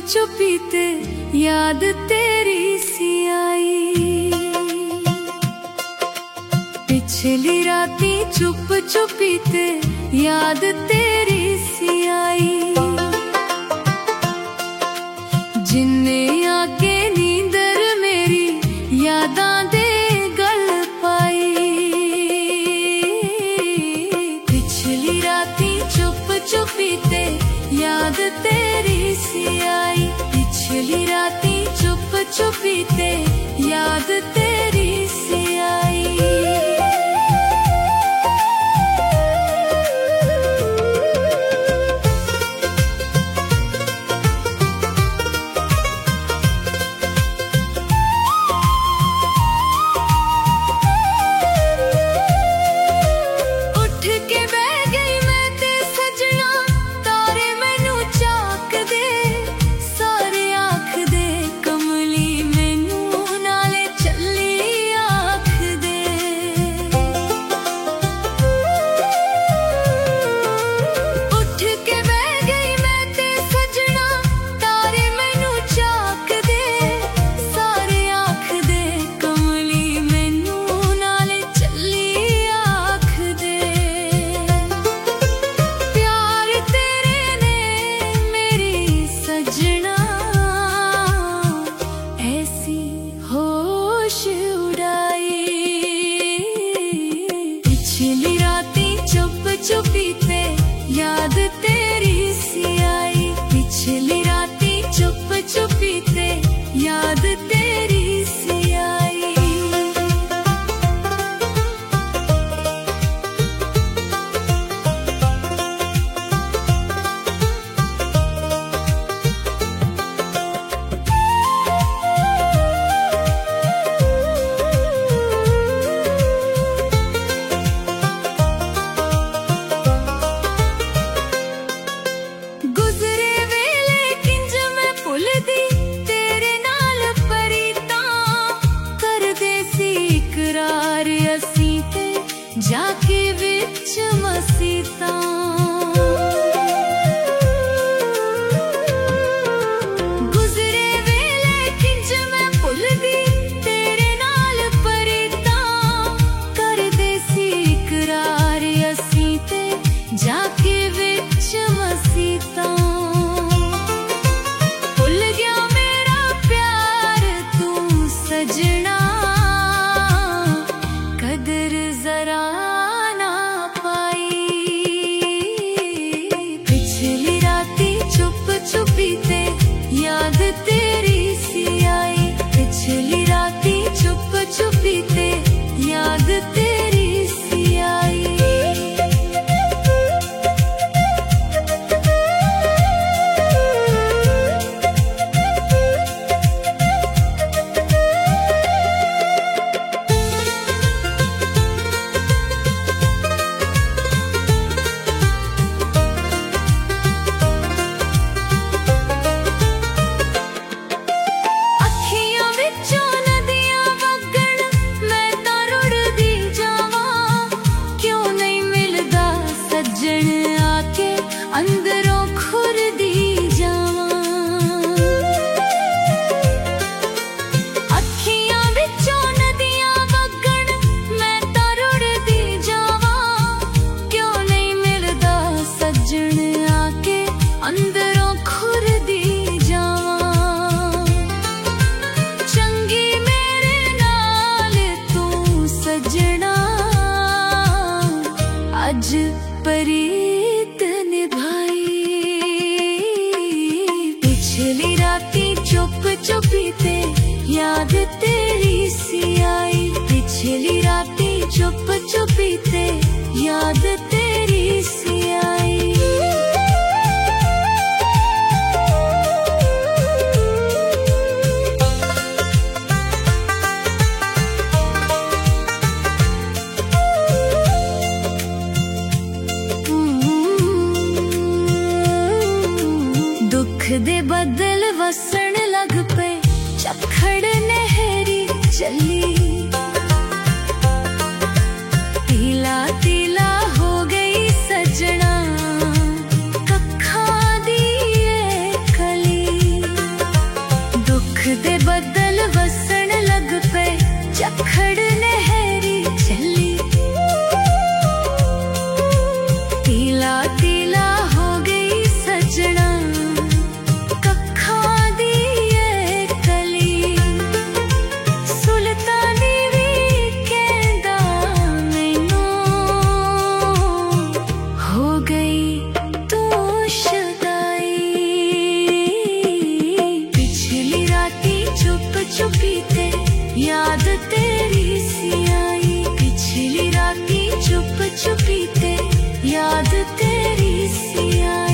चुपी ते याद तेरी सी आई। पिछली राती चुप चुपी ते याद तेरी सी आई। जिन्ने आके नींदर मेरी यादां दे गल पाई। पिछली राती चुप चुपी ते याद तेरी सी आई। पिछली राती चुप चुपी ते याद तेरी सी आई। चुपी ते याद तेरी सी आई। पिछली राती चुप चुपी ते याद तेरी सी आई। जाके विच मसीता गुजरे वेले किंज मैं भुलदी तेरे नाल परीता। कर दे सी इकरार असी ते जाके विच मसीता। भुल गया मेरा प्यार तू सजना कदर जरा ना पाई। पिछली राती चुप चुपी ते याद तेरी सी आई। पिछली राती चुप चुपी ते याद तेरी सी आई। अंदरों खुरदी जावां अखियां विचों नदियां वगण मैं तां रुड़दी जावां। क्यों नहीं मिलदा सज्जण आके अंदरों खुरदी जावां। चंगी मेरे नाल तू सजना अज परीत निभाई। पिछली राती चुप चुपी ते याद तेरी सी आई। पिछली राती चुप चुपी ते याद तेरी सी आई। दुख दे बदल वसण लग पे चखड़ नहरी चली। तीला तीला हो गई सजन चुपीते याद तेरी सी आई। पिछली राती चुप चुपीते याद तेरी सी आई।